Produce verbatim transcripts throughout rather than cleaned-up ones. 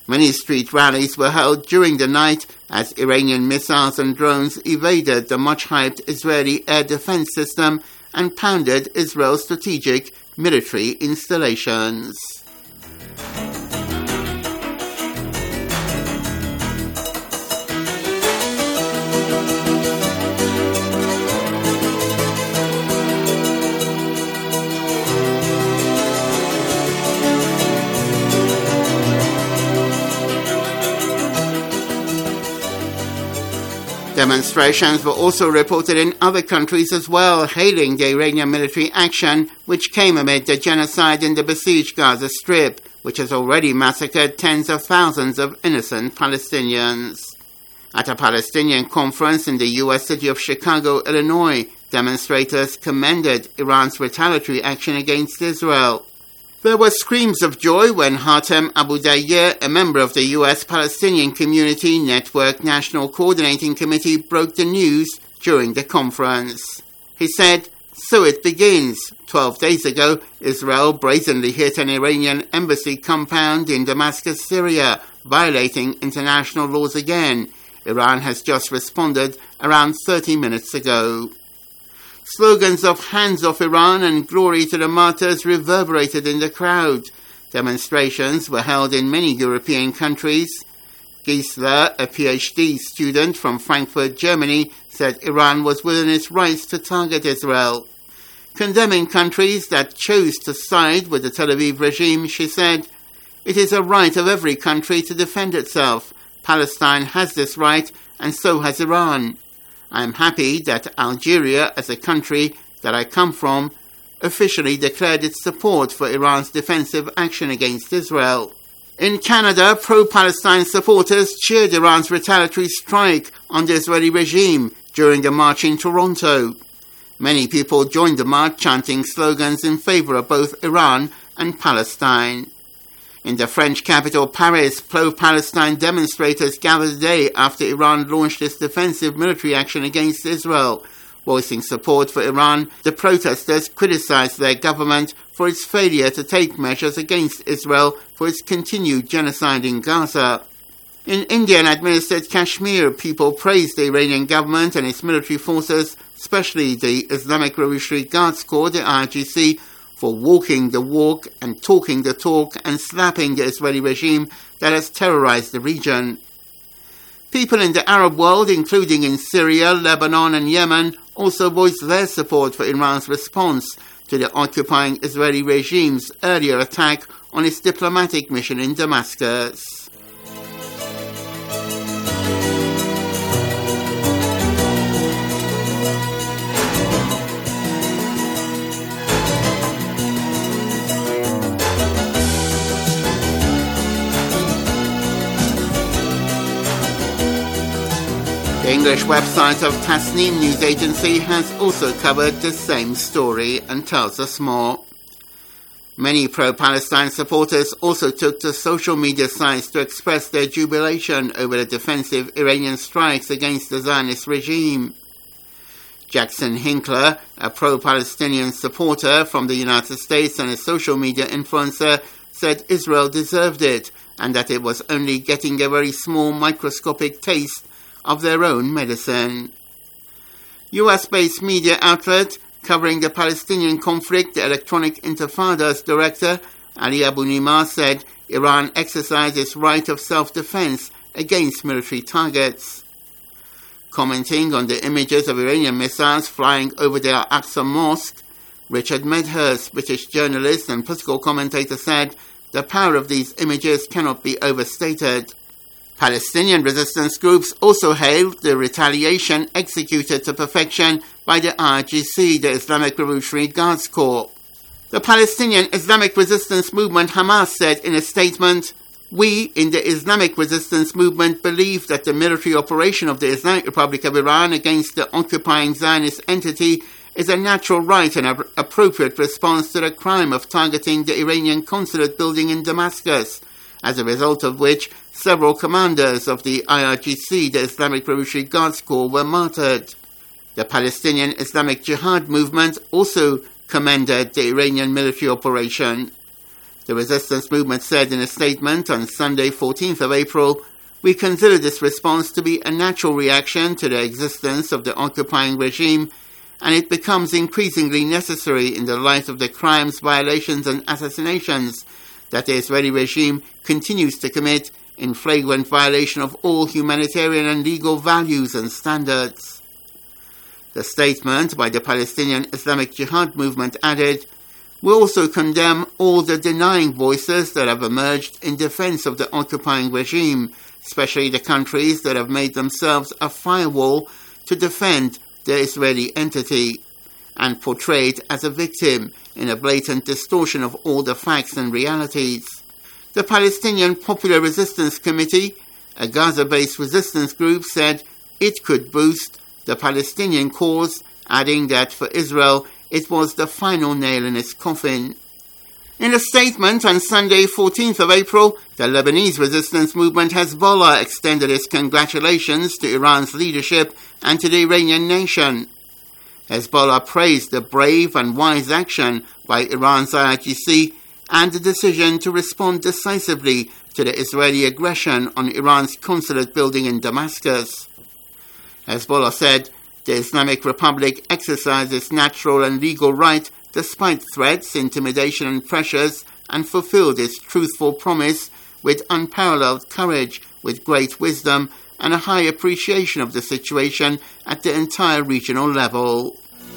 Many street rallies were held during the night as Iranian missiles and drones evaded the much-hyped Israeli air defense system and pounded Israel's strategic military installations. Demonstrations were also reported in other countries as well, hailing the Iranian military action, which came amid the genocide in the besieged Gaza Strip, which has already massacred tens of thousands of innocent Palestinians. At a Palestinian conference in the U S city of Chicago, Illinois, demonstrators commended Iran's retaliatory action against Israel. There were screams of joy when Hatem Abu Dayyeh, a member of the U S Palestinian Community Network National Coordinating Committee, broke the news during the conference. He said, "So it begins. Twelve days ago, Israel brazenly hit an Iranian embassy compound in Damascus, Syria, violating international laws again. Iran has just responded around thirty minutes ago." Slogans of "Hands off Iran" and "Glory to the martyrs" reverberated in the crowd. Demonstrations were held in many European countries. Giesler, a P H D student from Frankfurt, Germany, said Iran was within its rights to target Israel. Condemning countries that chose to side with the Tel Aviv regime, she said, "It is a right of every country to defend itself. Palestine has this right, and so has Iran. I am happy that Algeria, as a country that I come from, officially declared its support for Iran's defensive action against Israel." In Canada, pro-Palestine supporters cheered Iran's retaliatory strike on the Israeli regime during a march in Toronto. Many people joined the march chanting slogans in favor of both Iran and Palestine. In the French capital, Paris, pro-Palestine demonstrators gathered the day after Iran launched its defensive military action against Israel. Voicing support for Iran, the protesters criticized their government for its failure to take measures against Israel for its continued genocide in Gaza. In Indian-administered Kashmir, people praised the Iranian government and its military forces, especially the Islamic Revolutionary Guards Corps, the I R G C, for walking the walk and talking the talk and slapping the Israeli regime that has terrorized the region. People in the Arab world, including in Syria, Lebanon and Yemen, also voiced their support for Iran's response to the occupying Israeli regime's earlier attack on its diplomatic mission in Damascus. The English website of Tasnim News Agency has also covered the same story and tells us more. Many pro-Palestine supporters also took to social media sites to express their jubilation over the defensive Iranian strikes against the Zionist regime. Jackson Hinkler, a pro-Palestinian supporter from the United States and a social media influencer, said Israel deserved it and that it was only getting a very small microscopic taste of their own medicine. U S-based media outlet covering the Palestinian conflict, the Electronic Intifada's director, Ali Abu Nima, said Iran exercised its right of self-defense against military targets. Commenting on the images of Iranian missiles flying over the Al-Aqsa Mosque, Richard Medhurst, British journalist and political commentator, said the power of these images cannot be overstated. Palestinian resistance groups also hailed the retaliation executed to perfection by the I R G C, the Islamic Revolutionary Guards Corps. The Palestinian Islamic Resistance Movement Hamas said in a statement, "We in the Islamic Resistance Movement believe that the military operation of the Islamic Republic of Iran against the occupying Zionist entity is a natural right and an appropriate response to the crime of targeting the Iranian consulate building in Damascus, as a result of which several commanders of the I R G C, the Islamic Revolutionary Guards Corps, were martyred." The Palestinian Islamic Jihad movement also commended the Iranian military operation. The resistance movement said in a statement on Sunday, fourteenth of April, "We consider this response to be a natural reaction to the existence of the occupying regime, and it becomes increasingly necessary in the light of the crimes, violations, and assassinations that the Israeli regime continues to commit in flagrant violation of all humanitarian and legal values and standards." The statement by the Palestinian Islamic Jihad movement added, "We also condemn all the denying voices that have emerged in defense of the occupying regime, especially the countries that have made themselves a firewall to defend the Israeli entity, and portrayed as a victim in a blatant distortion of all the facts and realities." The Palestinian Popular Resistance Committee, a Gaza-based resistance group, said it could boost the Palestinian cause, adding that for Israel it was the final nail in its coffin. In a statement on Sunday, fourteenth of April, the Lebanese resistance movement Hezbollah extended its congratulations to Iran's leadership and to the Iranian nation. Hezbollah praised the brave and wise action by Iran's I R G C and the decision to respond decisively to the Israeli aggression on Iran's consulate building in Damascus. Hezbollah said the Islamic Republic exercised its natural and legal right despite threats, intimidation, and pressures, and fulfilled its truthful promise with unparalleled courage, with great wisdom, and a high appreciation of the situation at the entire regional level.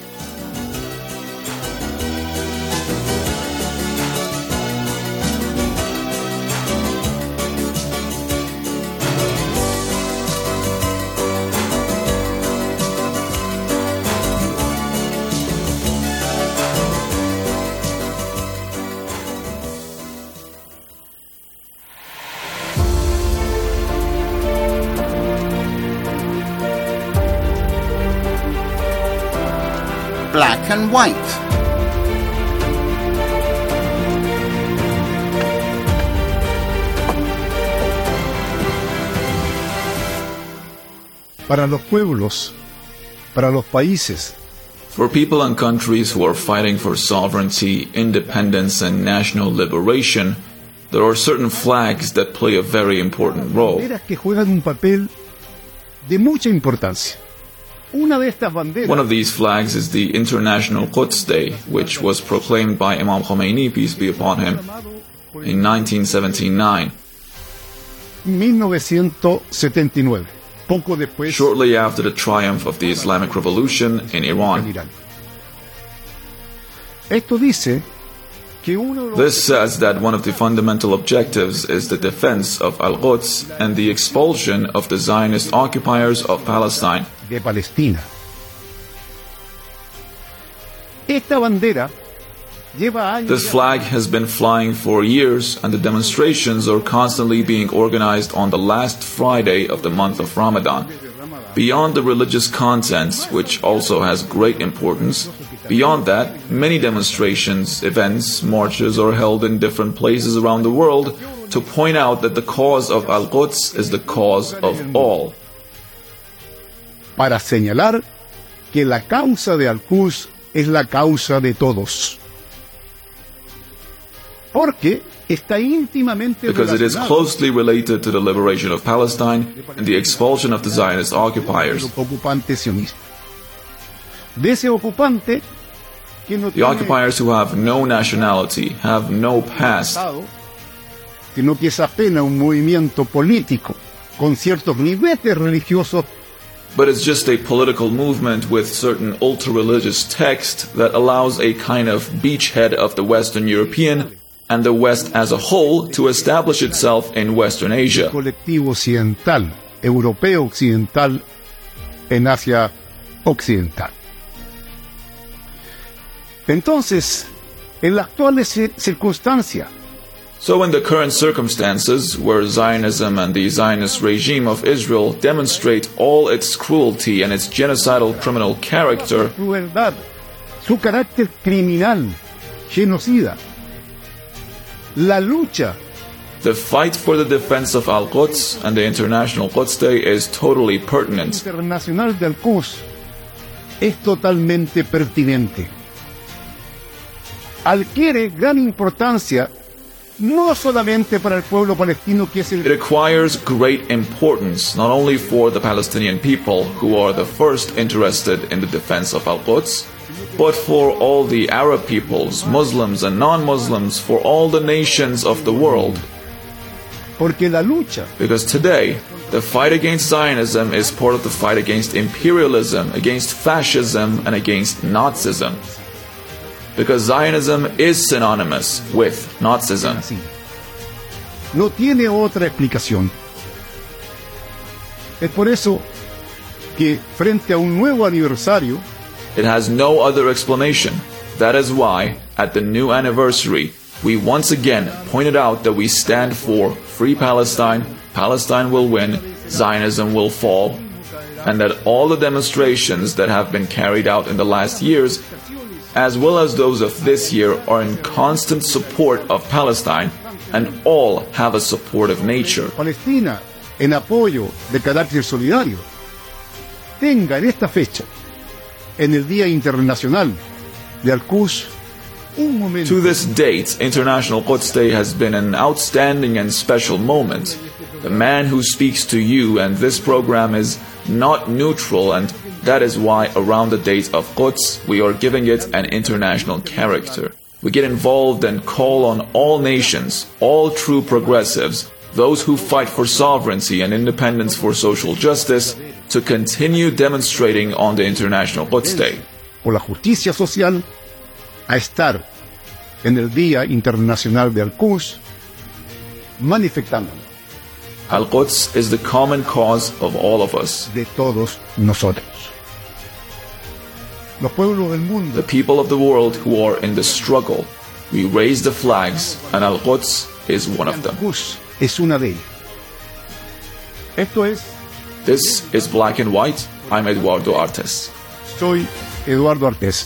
Black and white. Para los pueblos, para los países. For people and countries who are fighting for sovereignty, independence, and national liberation, there are certain flags that play a very important role. Que juegan un papel de mucha importancia. One of these flags is the International Quds Day, which was proclaimed by Imam Khomeini, peace be upon him, in nineteen seventy-nine. Shortly after the triumph of the Islamic Revolution in Iran. This says that one of the fundamental objectives is the defense of Al-Quds and the expulsion of the Zionist occupiers of Palestine. De Palestina. Esta bandera lleva años. This flag has been flying for years, and the demonstrations are constantly being organized on the last Friday of the month of Ramadan. Beyond the religious contents, which also has great importance, beyond that, many demonstrations, events, marches are held in different places around the world to point out that the cause of Al-Quds is the cause of all. Para señalar que la causa de Al-Quds es la causa de todos. Porque está íntimamente because it is closely related to the liberation of Palestine and the expulsion of the Zionist occupiers. The occupiers who have no nationality, have no past, sino que es apenas un movimiento político con ciertos niveles religiosos. But it's just a political movement with certain ultra-religious text that allows a kind of beachhead of the Western European and the West as a whole to establish itself in Western Asia. Colectivo occidental, europeo occidental, en Asia occidental. Entonces, en la actual circunstancia, So in the current circumstances, where Zionism and the Zionist regime of Israel demonstrate all its cruelty and its genocidal criminal character, su carácter criminal, genocida, la lucha, the fight for the defense of Al-Quds and the International Quds Day is totally pertinent. Internacional de Al-Quds es totalmente pertinente. Adquiere gran importancia no solamente para el pueblo palestino, que es el... It acquires great importance not only for the Palestinian people, who are the first interested in the defense of Al-Quds, but for all the Arab peoples, Muslims and non-Muslims, for all the nations of the world. Porque la lucha, Because today, the fight against Zionism is part of the fight against imperialism, against fascism, and against Nazism. Because Zionism is synonymous with Nazism. así, no tiene otra explicación. Es por eso que frente a un nuevo aniversario, It has no other explanation. That is why, at the new anniversary, we once again pointed out that we stand for free Palestine, Palestine will win, Zionism will fall, and that all the demonstrations that have been carried out in the last years, as well as those of this year, are in constant support of Palestine, and all have a supportive nature. Palestina, en apoyo de carácter solidario, tenga en esta fecha, en el Día Internacional de Al-Quds, un momento To this date, International Quds Day has been an outstanding and special moment. The man who speaks to you and this program is not neutral, and that is why around the date of Quds we are giving it an international character. We get involved and call on all nations, all true progressives, those who fight for sovereignty and independence for social justice, to continue demonstrating on the International Quds Day. por la justicia social, a estar en el Día Internacional de Al-Quds manifestándonos Al-Quds is the common cause of all of us. de todos nosotros. Los pueblos del The mundo people of the world who are in the struggle. We raise the flags, and Al-Quds is one of them. Al-Quds es una de ellas. Esto es, This is Black and White. I'm Eduardo Artes. soy Eduardo Artes.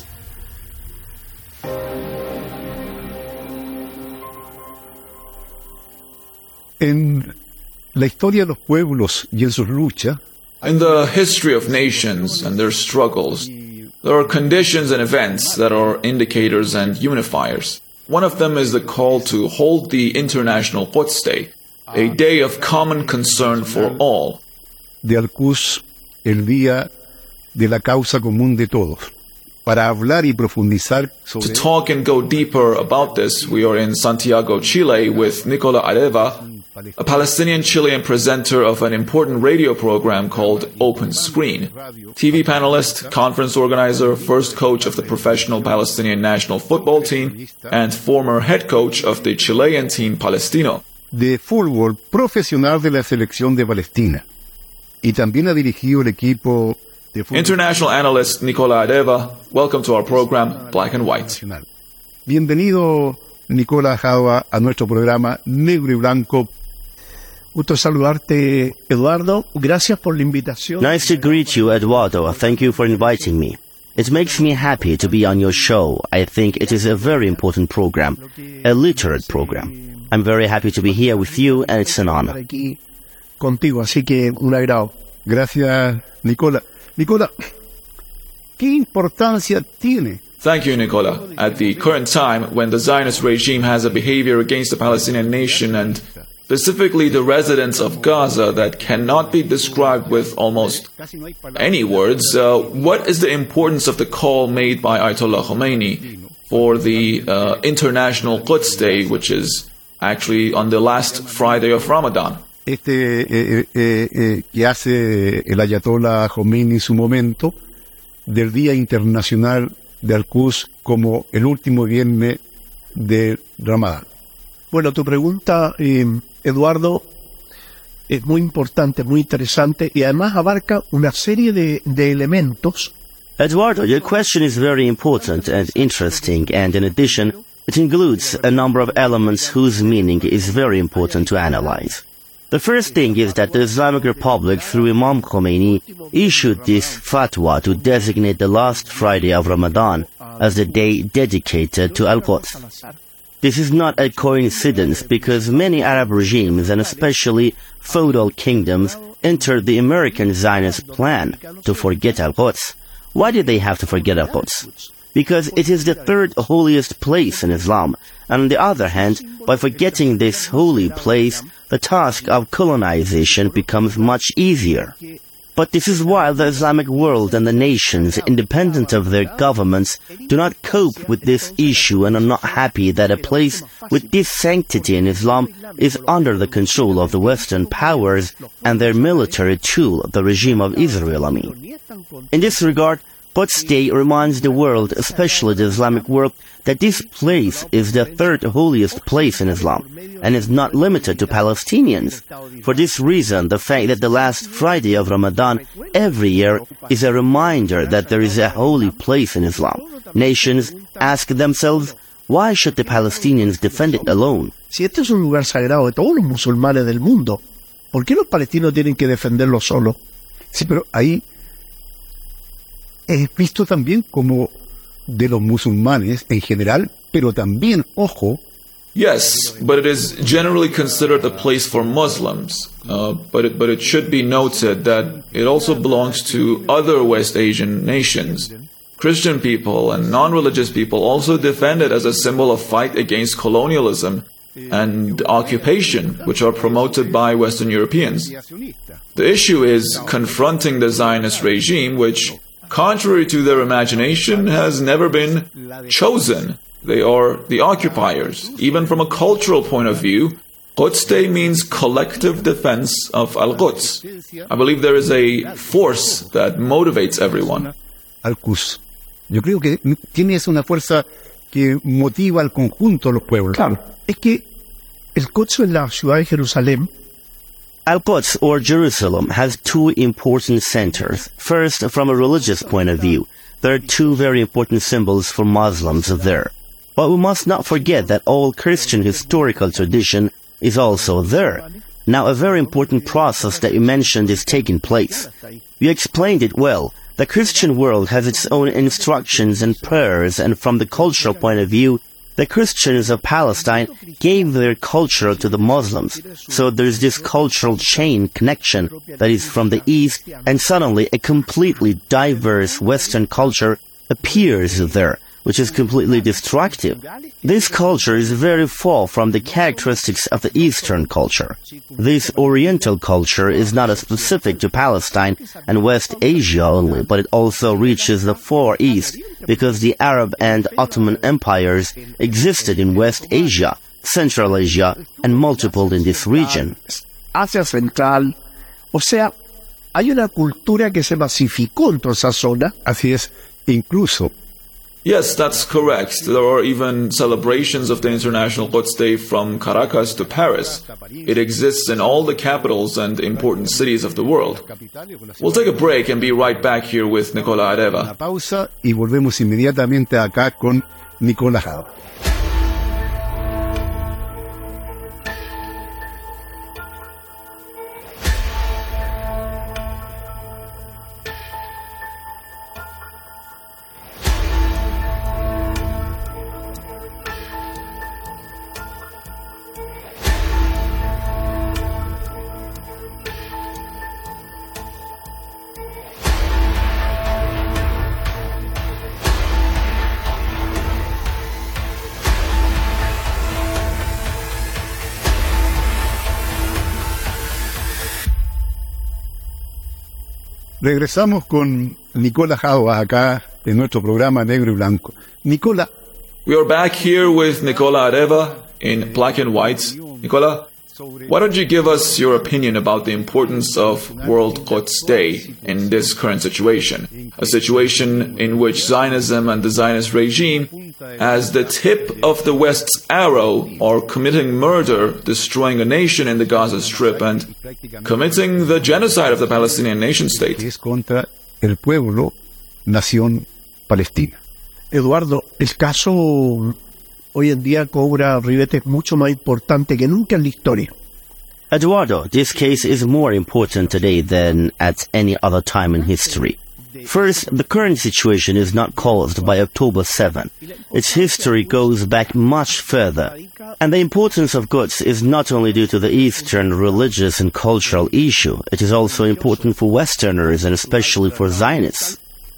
En la historia de los pueblos y en sus luchas, In the history of nations and their struggles, there are conditions and events that are indicators and unifiers. One of them is the call to hold the International Quds Day, a day of common concern for all. de Al-Quds, el día de la causa común de todos, para hablar y profundizar To sobre talk and go deeper about this, we are in Santiago, Chile, with Nicola Areva, a Palestinian Chilean presenter of an important radio program called Open Screen, T V panelist, conference organizer, first coach of the professional Palestinian national football team, and former head coach of the Chilean team Palestino. de fútbol profesional de la selección de Palestina. Y también ha dirigido el equipo de fútbol International analyst Nicola Areva, welcome to our program, Black and White. nacional. Bienvenido, Nicolás Java, a nuestro programa Negro y Blanco. Gusto saludarte, Eduardo. Gracias por la invitación. Nice to greet you, Eduardo. Thank you for inviting me. It makes me happy to be on your show. I think it is a very important program, a literate program. I'm very happy to be here with you, and it's an honor. Aquí contigo, así que un agrado. Gracias, Nicola. Nicola, ¿qué importancia tiene Thank you, Nicola. At the current time, when the Zionist regime has a behavior against the Palestinian nation and specifically the residents of Gaza that cannot be described with almost any words, uh, what is the importance of the call made by Ayatollah Khomeini for the uh, International Quds Day, which is actually on the last Friday of Ramadan? este eh, eh, eh, que hace el Ayatollah Khomeini en su momento del Día Internacional de Al-Quds como el último viernes de Ramadán? Bueno, tu pregunta, eh, Eduardo, es muy importante, muy interesante y además abarca una serie de, de elementos. Eduardo, your question is very important and interesting, and in addition, it includes a number of elements whose meaning is very important to analyze. The first thing is that the Islamic Republic, through Imam Khomeini, issued this fatwa to designate the last Friday of Ramadan as the day dedicated to Al-Quds. This is not a coincidence because many Arab regimes, and especially feudal kingdoms, entered the American Zionist plan to forget Al-Quds. Why did they have to forget Al-Quds? because it is the third holiest place in Islam, and on the other hand, by forgetting this holy place, the task of colonization becomes much easier. But this is why the Islamic world and the nations, independent of their governments, do not cope with this issue and are not happy that a place with this sanctity in Islam is under the control of the Western powers and their military tool, the regime of Israel, I mean. In this regard, Quds Day reminds the world, especially the Islamic world, that this place is the third holiest place in Islam and is not limited to Palestinians. For this reason, the fact that the last Friday of Ramadan every year is a reminder that there is a holy place in Islam. Nations ask themselves, why should the Palestinians defend it alone? Si este es un lugar sagrado de todos los musulmanes del mundo, ¿por qué los palestinos tienen que defenderlo solo? Sí, pero ahí es visto también como de los musulmanes en general, pero también, ojo, Yes, but it is generally considered a place for Muslims. Uh, but, it, but it should be noted that it also belongs to other West Asian nations. Christian people and non-religious people also defend it as a symbol of fight against colonialism and occupation, which are promoted by Western Europeans. The issue is confronting the Zionist regime, which, contrary to their imagination, has never been chosen. They are the occupiers. Even from a cultural point of view, Quds Day means collective defense of Al-Quds. I believe there is a force that motivates everyone. Al-Quds. Yo creo que tiene esa una fuerza que motiva al conjunto de los pueblos. Claro, es que el Quds en la ciudad de Jerusalén, Al-Quds, or Jerusalem, has two important centers. First, from a religious point of view, there are two very important symbols for Muslims there. But we must not forget that all Christian historical tradition is also there. Now, a very important process that you mentioned is taking place. You explained it well. The Christian world has its own instructions and prayers, and from the cultural point of view, the Christians of Palestine gave their culture to the Muslims. So there's this cultural chain connection that is from the East, and suddenly a completely diverse Western culture appears there, which is completely destructive. This culture is very far from the characteristics of the Eastern culture. This Oriental culture is not specific to Palestine and West Asia only, but it also reaches the Far East, because the Arab and Ottoman empires existed in West Asia, Central Asia, and multiple in this region. Asia Central, o sea, hay una cultura que se masificó en toda esa zona. Así es, incluso. Yes, that's correct. There are even celebrations of the International Quds Day from Caracas to Paris. It exists in all the capitals and important cities of the world. We'll take a break and be right back here with Nicola Areva. Una pausa y volvemos inmediatamente acá con Nicola Jado. Regresamos con Nicola Jado acá en nuestro programa Negro y Blanco. Nicola. We are back here with Nicola Areva in Black and Whites. Nicola, why don't you give us your opinion about the importance of World Quds Day in this current situation? A situation in which Zionism and the Zionist regime, as the tip of the West's arrow, are committing murder, destroying a nation in the Gaza Strip, and committing the genocide of the Palestinian nation-state. Es contra el pueblo, nación palestina. Eduardo, el caso hoy en día cobra ribetes mucho más importantes que nunca en la historia. Eduardo, this case is more important today than at any other time in history. First, the current situation is not caused by October seventh. Its history goes back much further. And the importance of Quds is not only due to the Eastern religious and cultural issue, it is also important for Westerners and especially for Zionists.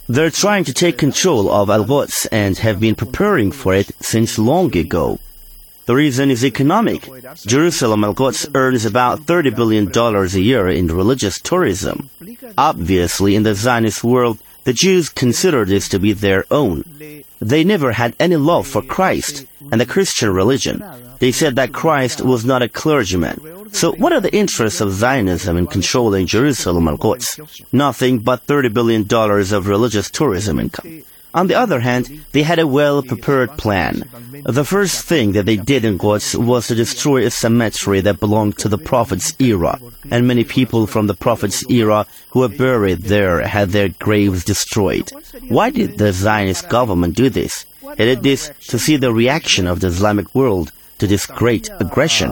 They're trying to take control of Al-Quds and have been preparing for it since long ago. The reason is economic. Jerusalem Al-Quds earns about thirty billion dollars a year in religious tourism. Obviously, in the Zionist world, the Jews consider this to be their own. They never had any love for Christ and the Christian religion. They said that Christ was not a clergyman. So what are the interests of Zionism in controlling Jerusalem Al-Quds? Nothing but thirty billion dollars of religious tourism income. On the other hand, they had a well-prepared plan. The first thing that they did in Quds was to destroy a cemetery that belonged to the Prophet's era, and many people from the Prophet's era who were buried there had their graves destroyed. Why did the Zionist government do this? They did this to see the reaction of the Islamic world to this great aggression.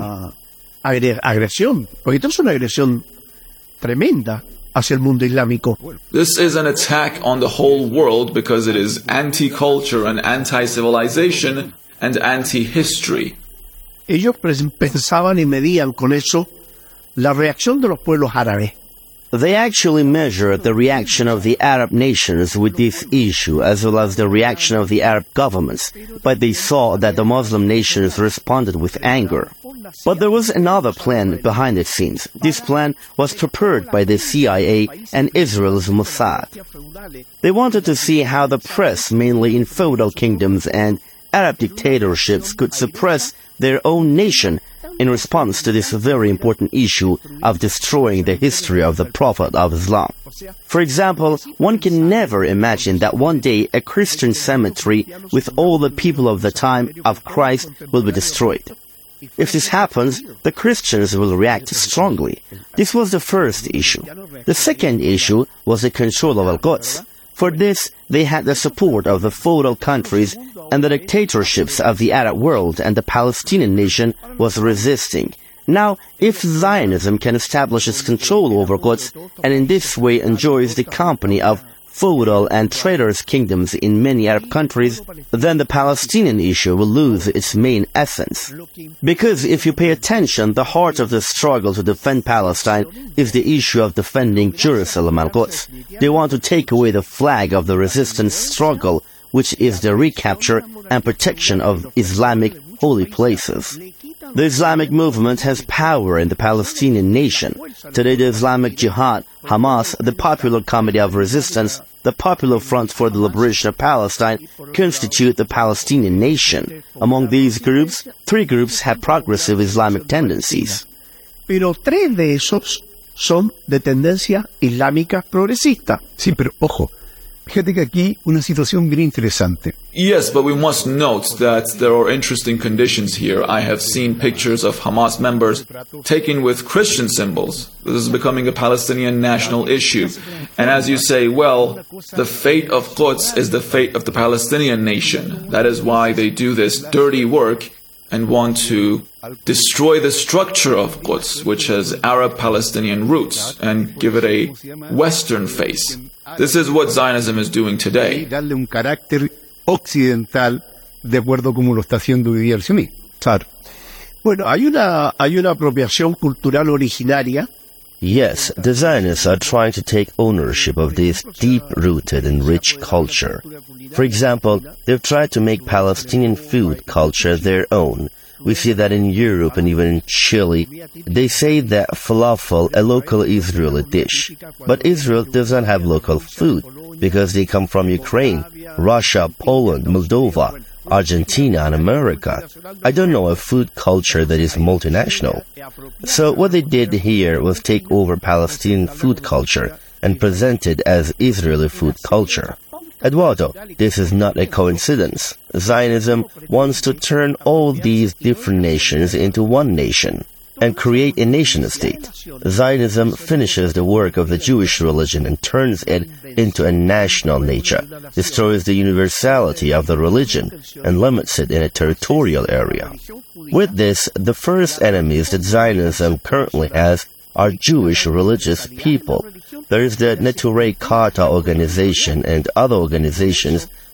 Agre- agresión, porque esto es una agresión tremenda hacia el mundo islámico. This is an attack on the whole world because it is anti-culture and anti-civilization and anti-history. Ellos pensaban y medían con eso la reacción de los pueblos árabes. They actually measured the reaction of the Arab nations with this issue, as well as the reaction of the Arab governments, but they saw that the Muslim nations responded with anger. But there was another plan behind the scenes. This plan was prepared by the C I A and Israel's Mossad. They wanted to see how the press, mainly in feudal kingdoms and Arab dictatorships, could suppress their own nation in response to this very important issue of destroying the history of the Prophet of Islam. For example, one can never imagine that one day a Christian cemetery with all the people of the time of Christ will be destroyed. If this happens, the Christians will react strongly. This was the first issue. The second issue was the control of Al-Quds. For this, they had the support of the feudal countries, and the dictatorships of the Arab world and the Palestinian nation was resisting. Now, if Zionism can establish its control over Quds, and in this way enjoys the company of feudal and traitorous kingdoms in many Arab countries, then the Palestinian issue will lose its main essence. Because if you pay attention, the heart of the struggle to defend Palestine is the issue of defending Jerusalem Al-Quds. They want to take away the flag of the resistance struggle, which is the recapture and protection of Islamic holy places. The Islamic movement has power in the Palestinian nation. Today, the Islamic Jihad, Hamas, the Popular Committee of Resistance, the Popular Front for the Liberation of Palestine constitute the Palestinian nation. Among these groups, three groups have progressive Islamic tendencies. Pero tres de esos son de tendencia islámica progresista. Sí, pero ojo, fíjate que aquí una situación bien interesante. Yes, but we must note that there are interesting conditions here. I have seen pictures of Hamas members taken with Christian symbols. This is becoming a Palestinian national issue. And as you say, well, the fate of Quds is the fate of the Palestinian nation. That is why they do this dirty work and want to destroy the structure of Quds, which has Arab-Palestinian roots, and give it a Western face. This is what Zionism is doing today. Darle un carácter occidental de acuerdo como lo está haciendo hoy día el sionismo. Claro. Bueno, hay una, hay una apropiación cultural originaria. Yes, the Zionists are trying to take ownership of this deep-rooted and rich culture. For example, they've tried to make Palestinian food culture their own. We see that in Europe and even in Chile. They say that falafel, a local Israeli dish. But Israel does not have local food because they come from Ukraine, Russia, Poland, Moldova, Argentina, and America. I don't know a food culture that is multinational. So what they did here was take over Palestinian food culture and present it as Israeli food culture. Eduardo, this is not a coincidence. Zionism wants to turn all these different nations into one nation and create a nation-state. Zionism finishes the work of the Jewish religion and turns it into a national nature, destroys the universality of the religion, and limits it in a territorial area. With this, the first enemies that Zionism currently has are Jewish religious people. There is the Neturei Karta organization and other organizations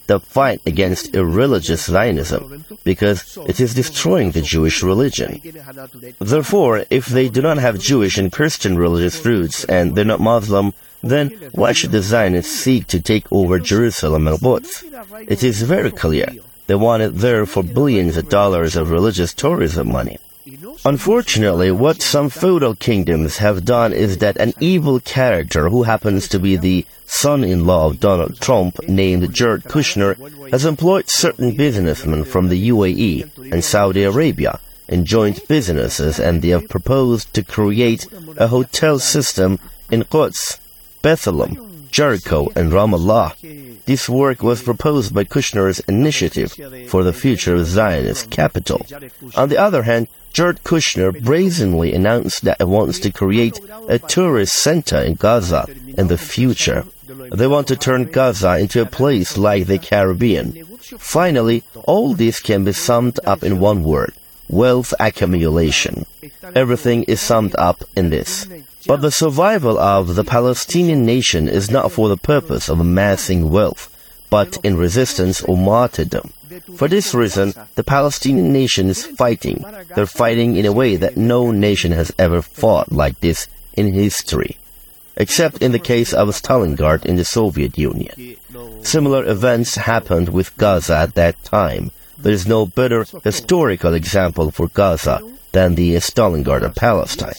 the fight against irreligious Zionism, because it is destroying the Jewish religion. Therefore, if they do not have Jewish and Christian religious roots and they're not Muslim, then why should the Zionists seek to take over Jerusalem and Quds? It is very clear. They want it there for billions of dollars of religious tourism money. Unfortunately, what some feudal kingdoms have done is that an evil character who happens to be the son-in-law of Donald Trump, named Jared Kushner, has employed certain businessmen from the U A E and Saudi Arabia in joint businesses, and they have proposed to create a hotel system in Quds, Bethlehem, Jericho, and Ramallah. This work was proposed by Kushner's initiative for the future Zionist capital. On the other hand, Jared Kushner brazenly announced that he wants to create a tourist center in Gaza in the future. They want to turn Gaza into a place like the Caribbean. Finally, all this can be summed up in one word: wealth accumulation. Everything is summed up in this. But the survival of the Palestinian nation is not for the purpose of amassing wealth, but in resistance or martyrdom. For this reason, the Palestinian nation is fighting. They're fighting in a way that no nation has ever fought like this in history, except in the case of Stalingrad in the Soviet Union. Similar events happened with Gaza at that time. There is no better historical example for Gaza than the Stalingrad of Palestine.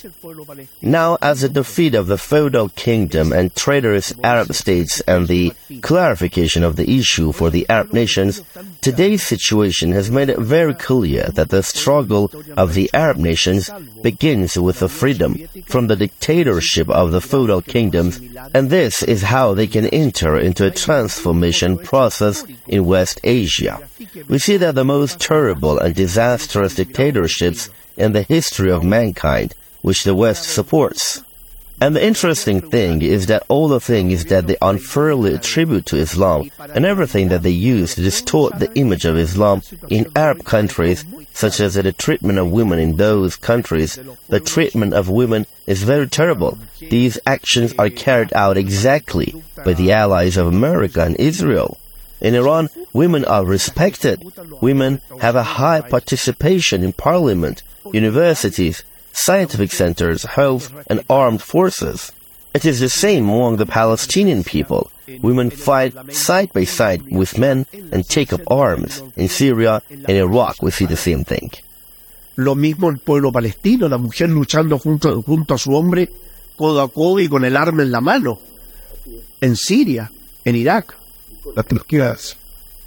Now, as the defeat of the feudal kingdom and traitorous Arab states and the clarification of the issue for the Arab nations, today's situation has made it very clear that the struggle of the Arab nations begins with the freedom from the dictatorship of the feudal kingdoms, and this is how they can enter into a transformation process in West Asia. We see that the most terrible and disastrous dictatorships in the history of mankind, which the West supports. And the interesting thing is that all the things that they unfairly attribute to Islam and everything that they use to distort the image of Islam in Arab countries, such as the treatment of women in those countries, the treatment of women is very terrible. These actions are carried out exactly by the allies of America and Israel. In Iran, women are respected. Women have a high participation in parliament, universities, scientific centers, health, and armed forces. It is the same among the Palestinian people. Women fight side by side with men and take up arms. In Syria and Iraq, we see the same thing. Lo mismo el pueblo palestino, la mujer luchando junto, junto a su hombre, codo a codo y con el arma en la mano. En Siria, en Irak. Las quedas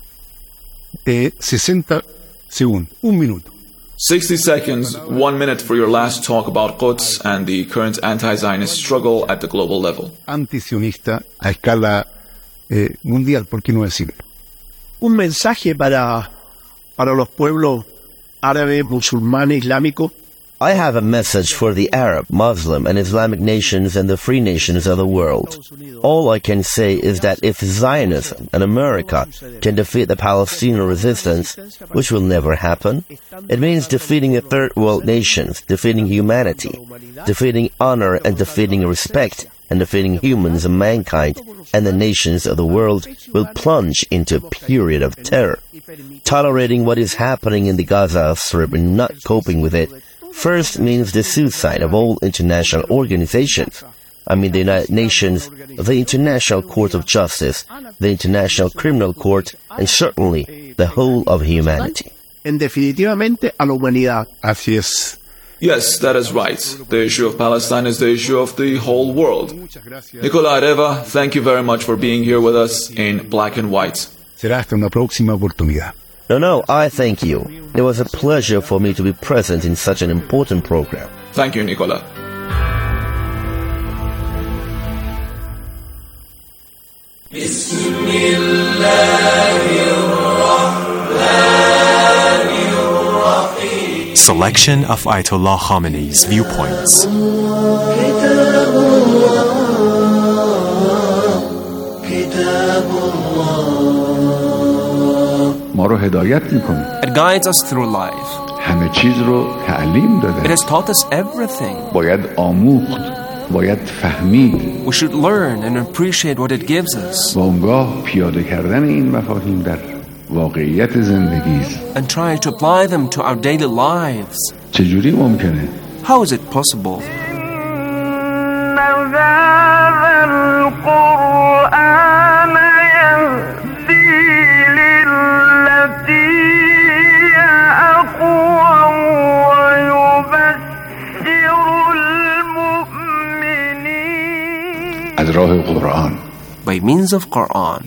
eh, sesenta segundos, un minuto. sixty seconds, one minute for your last talk about Quds and the current anti-Zionist struggle at the global level. Antisionista a escala eh, mundial, ¿por qué no decirlo? Un mensaje para, para los pueblos árabes, musulmanes, islámicos. I have a message for the Arab, Muslim, and Islamic nations and the free nations of the world. All I can say is that if Zionism and America can defeat the Palestinian resistance, which will never happen, it means defeating the third world nations, defeating humanity, defeating honor and defeating respect, and defeating humans and mankind, and the nations of the world will plunge into a period of terror. Tolerating what is happening in the Gaza Strip and not coping with it first means the suicide of all international organizations. I mean the United Nations, the International Court of Justice, the International Criminal Court, and certainly the whole of humanity. En definitivamente a la humanidad. Así es. Yes, that is right. The issue of Palestine is the issue of the whole world. Nicola Areva, thank you very much for being here with us in Black and White. Será hasta una próxima oportunidad. No, no, I thank you. It was a pleasure for me to be present in such an important program. Thank you, Nicola. Selection of Ayatollah Khamenei's viewpoints. It guides us through life. It has taught us everything. باید فهمید. We should learn and appreciate what it gives us. و اونگاه پیاده کردن این مفاهیم در واقعیت زندگی است. And try to apply them to our daily lives. چجوری ممکنه؟ How is it possible? از راه قرآن. By means of Quran.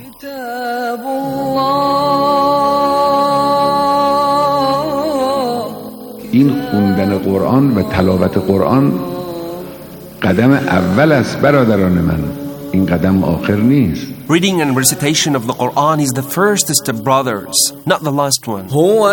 این خوندن قرآن و تلاوت قرآن قدم اول است برادران من. این قدم آخر نیست. Reading and recitation of the Quran is the first step, brothers, not the last one. هو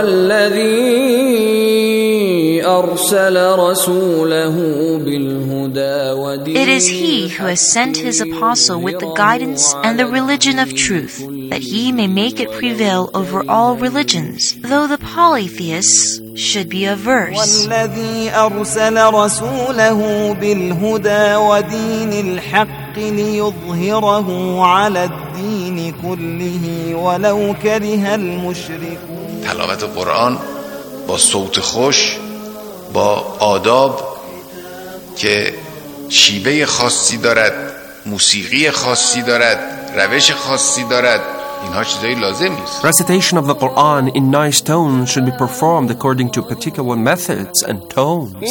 الذي أرسل رسوله بالهدى ودين. It is He who has sent His apostle with the guidance and the religion of truth, that He may make it prevail over all religions, though the polytheists should be averse. والذي أرسل رسوله بالهدى ودين الحق ليظهره على الدين كله ولو كره المشركون. تلاوت قرآن با صوت خوش، با آداب که شیوه خاصی دارد، موسیقی خاصی دارد، روش خاصی دارد، اینها چیزایی لازم نیست. Recitation of the Quran in nice tones should be performed according to particular methods and tones.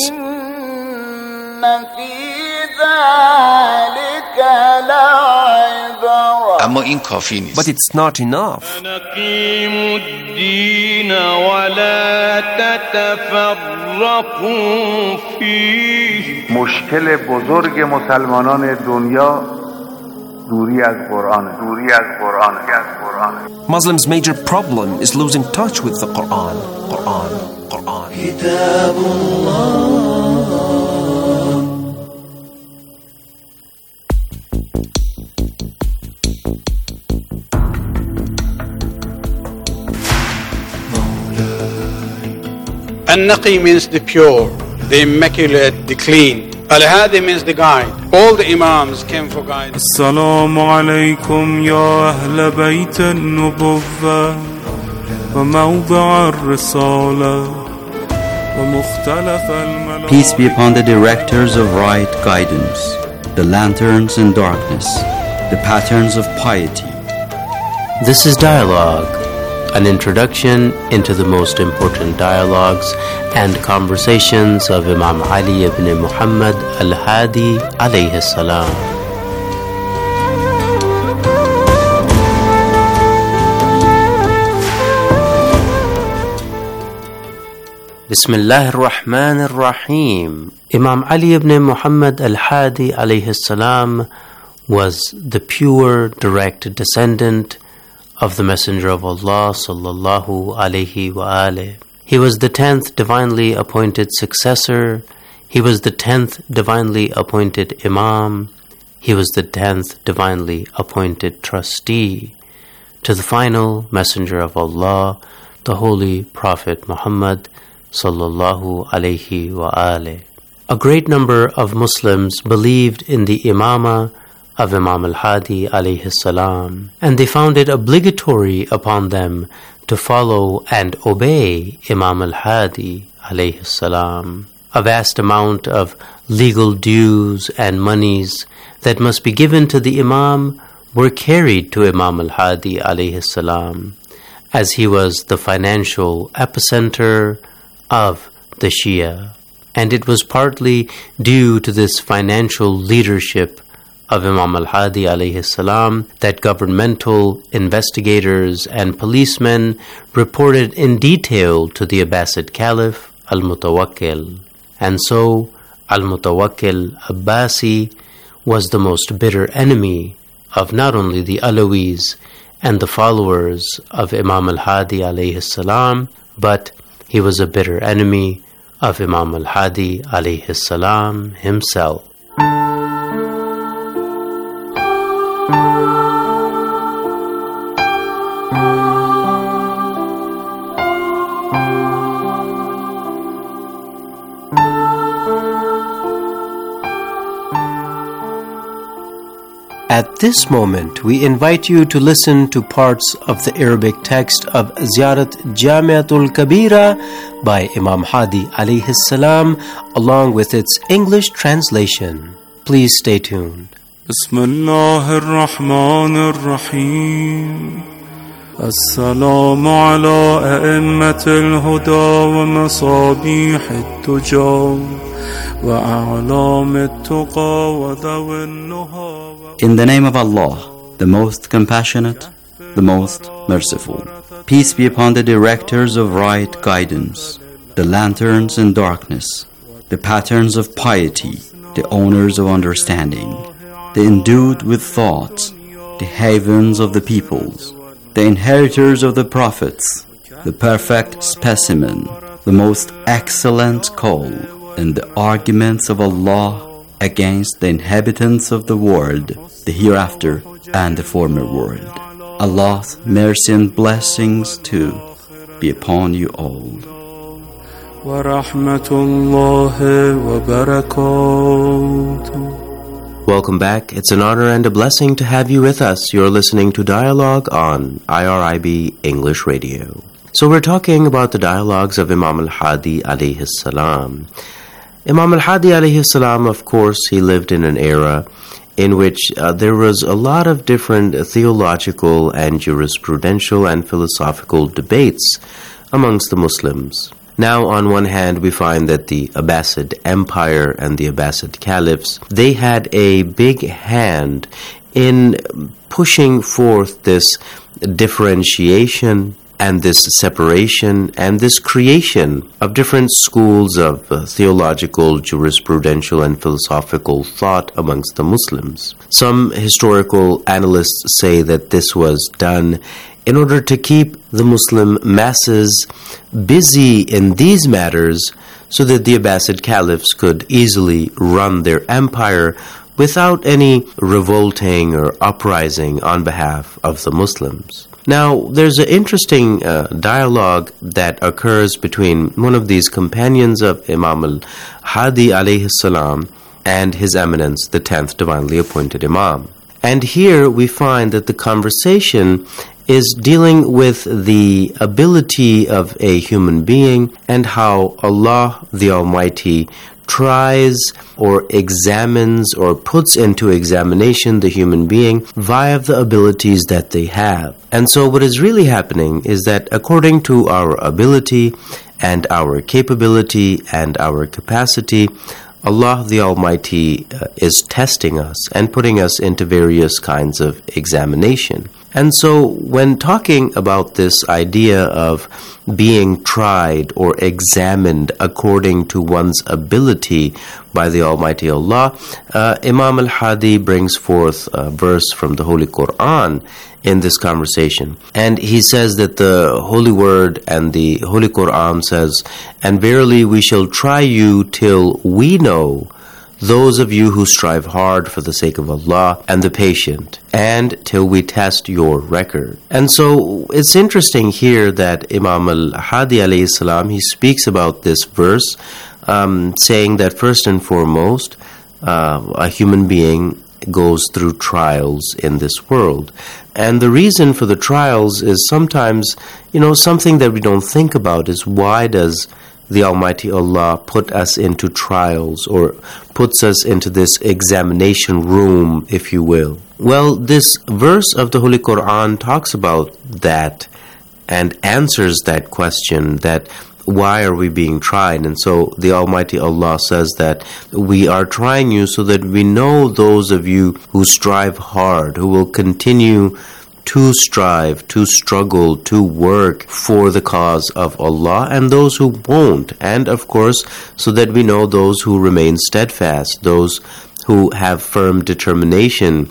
اما این کافی نیست. But it's not enough. نقيموا الدين ولا تتفرقوا فيه. مشکل بزرگ مسلمانان دنیا دوری از قرآن، دوری از قرآن، از قرآن. Muslims' major problem is losing touch with the Quran. Quran, Quran. كتاب الله. An-Naqi means the pure, the immaculate, the clean. Al-Hadi means the guide. All the Imams came for guidance. Assalamu alaykum ya ahl bayt an-nubuwwah wa mawdi' ar-risalah wa mukhtalaf al-malak. Peace be upon the directors of right guidance, the lanterns in darkness, the patterns of piety. This is Dialogue, an introduction into the most important dialogues and conversations of Imam Ali ibn Muhammad al-Hadi alayhi salam. Bismillah ar-Rahman ar-Rahim. Imam Ali ibn Muhammad al-Hadi alayhi salam was the pure, direct descendant of the Messenger of Allah sallallahu alayhi wa alayhi. He was the tenth divinely appointed successor. He was the tenth divinely appointed Imam. He was the tenth divinely appointed trustee to the final Messenger of Allah, the Holy Prophet Muhammad sallallahu alayhi wa alayhi. A great number of Muslims believed in the Imamah of Imam al-Hadi alayhi salam, and they found it obligatory upon them to follow and obey Imam al-Hadi alayhi salam. A vast amount of legal dues and monies that must be given to the Imam were carried to Imam al-Hadi alayhi salam, as he was the financial epicenter of the Shia. And it was partly due to this financial leadership of Imam al-Hadi alayhi salam that governmental investigators and policemen reported in detail to the Abbasid Caliph al-Mutawakkil. And so al-Mutawakkil Abbasi was the most bitter enemy of not only the Alawis and the followers of Imam al-Hadi alayhi salam, but he was a bitter enemy of Imam al-Hadi alayhi salam himself. At this moment, we invite you to listen to parts of the Arabic text of Ziyarat Jamiatul Kabira by Imam Hadi alayhi salam, along with its English translation. Please stay tuned. Bismillah ar-Rahman ar-Rahim. السلام على أئمة الهدى ومصابيح التجار وأعلام التقى وذوي النهى. In the name of Allah, the most compassionate, the most merciful. Peace be upon the directors of right guidance, the lanterns in darkness, the patterns of piety, the owners of understanding, the endued with thoughts, the havens of the peoples, the inheritors of the prophets, the perfect specimen, the most excellent call, and the arguments of Allah against the inhabitants of the world, the hereafter and the former world. Allah's mercy and blessings too be upon you all. Wa rahmatullahi wa barakatuh. Welcome back. It's an honor and a blessing to have you with us. You're listening to Dialogue on I R I B English Radio. So we're talking about the dialogues of Imam al-Hadi alayhi salam. Imam al-Hadi alayhi salam, of course, he lived in an era in which uh, there was a lot of different theological and jurisprudential and philosophical debates amongst the Muslims. Now, on one hand, we find that the Abbasid Empire and the Abbasid Caliphs, they had a big hand in pushing forth this differentiation and this separation and this creation of different schools of uh, theological, jurisprudential, and philosophical thought amongst the Muslims. Some historical analysts say that this was done in order to keep the Muslim masses busy in these matters so that the Abbasid Caliphs could easily run their empire without any revolting or uprising on behalf of the Muslims. Now, there's an interesting uh, dialogue that occurs between one of these companions of Imam al-Hadi alayhi salam and His Eminence, the tenth divinely appointed Imam. And here we find that the conversation is dealing with the ability of a human being and how Allah the Almighty tries or examines or puts into examination the human being via the abilities that they have. And so what is really happening is that according to our ability and our capability and our capacity, Allah the Almighty uh, is testing us and putting us into various kinds of examination. And so when talking about this idea of being tried or examined according to one's ability by the Almighty Allah, uh, Imam al-Hadi brings forth a verse from the Holy Quran in this conversation. And he says that the Holy Word and the Holy Quran says, "And verily we shall try you till we know those of you who strive hard for the sake of Allah and the patient, and till we test your record." And so it's interesting here that Imam al-Hadi alayhi salam, he speaks about this verse, um, saying that first and foremost, uh, a human being goes through trials in this world. And the reason for the trials is sometimes, you know, something that we don't think about is why does the Almighty Allah put us into trials or puts us into this examination room, if you will. Well, this verse of the Holy Quran talks about that and answers that question, that why are we being tried? And so the Almighty Allah says that we are trying you so that we know those of you who strive hard, who will continue to strive, to struggle, to work for the cause of Allah, and those who won't. And of course, so that we know those who remain steadfast, those who have firm determination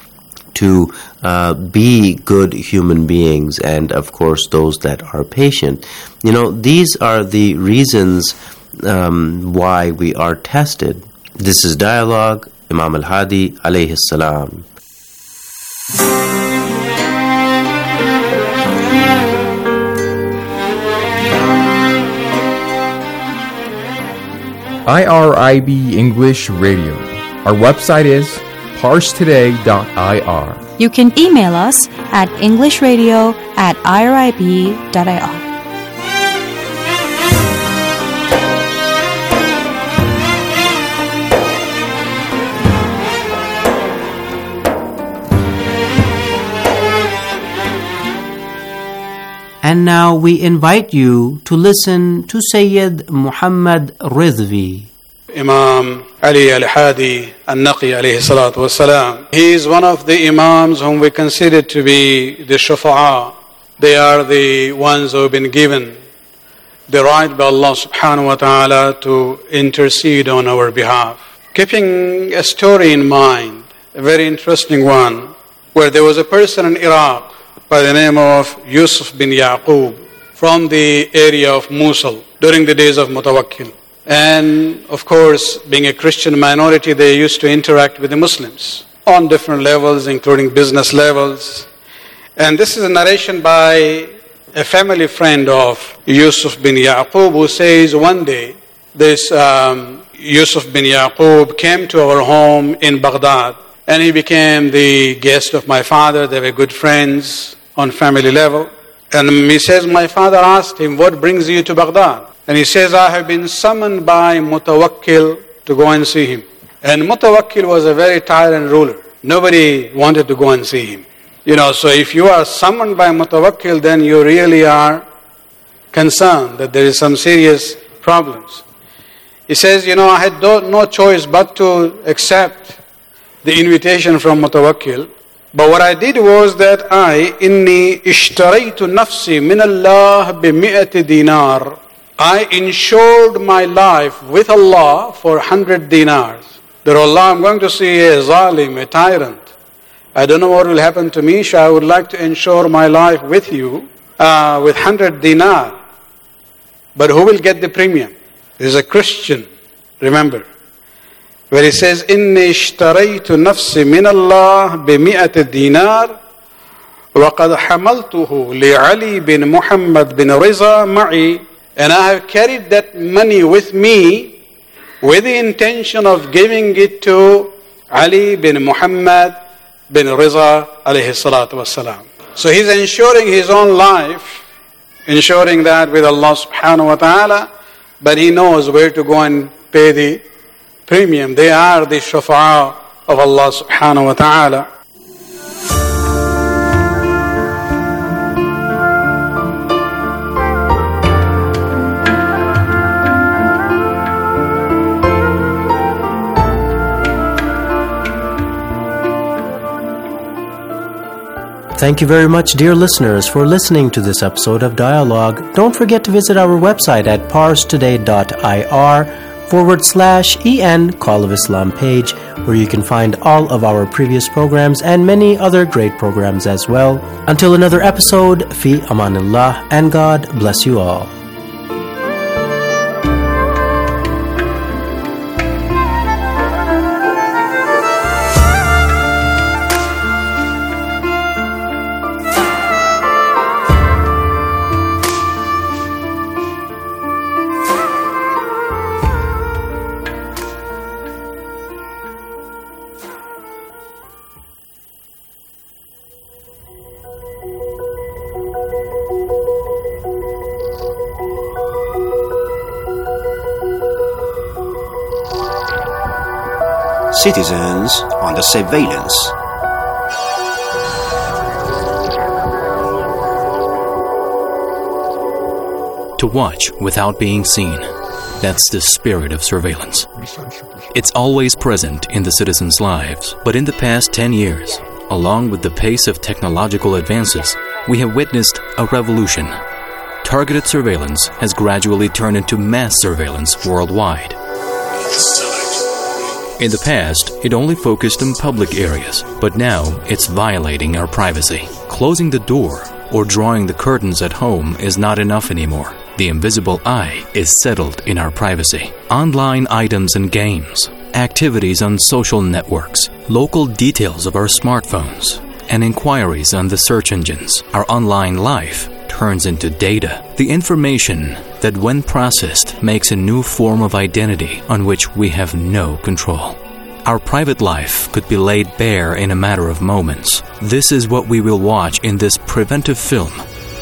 to uh, be good human beings, and of course those that are patient. You know, these are the reasons um, why we are tested. This is Dialogue, Imam al-Hadi alayhi salam. I R I B English Radio. Our website is pars today dot I R. You can email us at englishradio at irib dot I R. And now we invite you to listen to Sayyid Muhammad Rizvi. Imam Ali al-Hadi al-Naqi alayhi salatu wasalam. He is one of the Imams whom we consider to be the Shufa'a. They are the ones who have been given the right by Allah subhanahu wa ta'ala to intercede on our behalf. Keeping a story in mind, a very interesting one, where there was a person in Iraq by the name of Yusuf bin Yaqub from the area of Mosul during the days of Mutawakkil. And of course, being a Christian minority, they used to interact with the Muslims on different levels, including business levels. And this is a narration by a family friend of Yusuf bin Yaqub who says one day this um, Yusuf bin Yaqub came to our home in Baghdad and he became the guest of my father. They were good friends on family level. And he says, my father asked him, what brings you to Baghdad? And he says, I have been summoned by Mutawakkil to go and see him. And Mutawakkil was a very tyrant ruler. Nobody wanted to go and see him. You know, so if you are summoned by Mutawakkil, then you really are concerned that there is some serious problems. He says, you know, I had no choice but to accept the invitation from Mutawakkil. But what I did was that I, inni ishtaraytu nafsi min Allah bi mi'ati dinar. I insured my life with Allah for one hundred dinars. That Allah, I'm going to see a zalim, a tyrant. I don't know what will happen to me, so I would like to insure my life with you uh, with one hundred dinar. But who will get the premium? It is a Christian, remember. Where he says, إِنِّي اشْتَرَيْتُ نَفْسِ مِنَ اللَّهِ بِمِئَةِ دِينَارٍ وَقَدْ حَمَلْتُهُ لِعَلِي بِن مُحَمَّدْ بِن رِضَى مَعِي. And I have carried that money with me with the intention of giving it to Ali bin Muhammad bin Riza alayhi salatu wassalam. So he's ensuring his own life, ensuring that with Allah subhanahu wa ta'ala, but he knows where to go and pay the premium. They are the shufa'a of Allah subhanahu wa ta'ala. Thank you very much, dear listeners, for listening to this episode of Dialogue. Don't forget to visit our website at pars today dot I R forward slash EN Call of Islam page, where you can find all of our previous programs and many other great programs as well. Until another episode, fi amanillah, and God bless you all. Citizens under surveillance. To watch without being seen. That's the spirit of surveillance. It's always present in the citizens' lives, but in the past ten years, along with the pace of technological advances, we have witnessed a revolution. Targeted surveillance has gradually turned into mass surveillance worldwide. In the past, it only focused on public areas, but now it's violating our privacy. Closing the door or drawing the curtains at home is not enough anymore. The invisible eye is settled in our privacy. Online items and games, activities on social networks, local details of our smartphones, and inquiries on the search engines. Our online life turns into data. The information that, when processed, makes a new form of identity on which we have no control. Our private life could be laid bare in a matter of moments. This is what we will watch in this preventive film.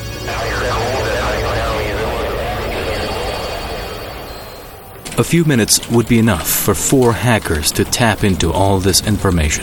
A few minutes would be enough for four hackers to tap into all this information.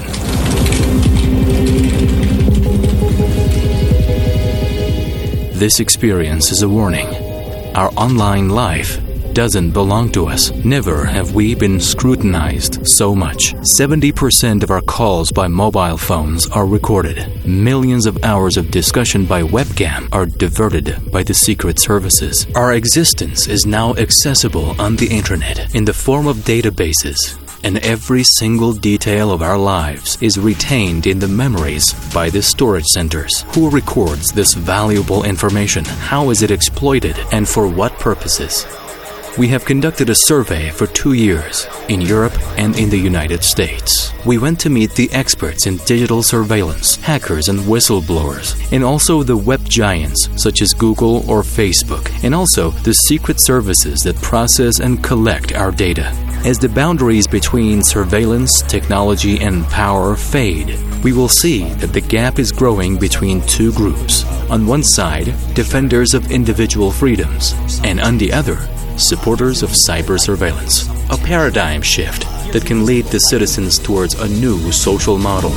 This experience is a warning. Our online life doesn't belong to us. Never have we been scrutinized so much. seventy percent of our calls by mobile phones are recorded. Millions of hours of discussion by webcam are diverted by the secret services. Our existence is now accessible on the internet in the form of databases, and every single detail of our lives is retained in the memories by the storage centers. Who records this valuable information? How is it exploited, and for what purposes? We have conducted a survey for two years in Europe and in the United States. We went to meet the experts in digital surveillance, hackers and whistleblowers, and also the web giants such as Google or Facebook, and also the secret services that process and collect our data. As the boundaries between surveillance, technology, and power fade, we will see that the gap is growing between two groups. On one side, defenders of individual freedoms, and on the other, supporters of cyber surveillance. A paradigm shift that can lead the citizens towards a new social model.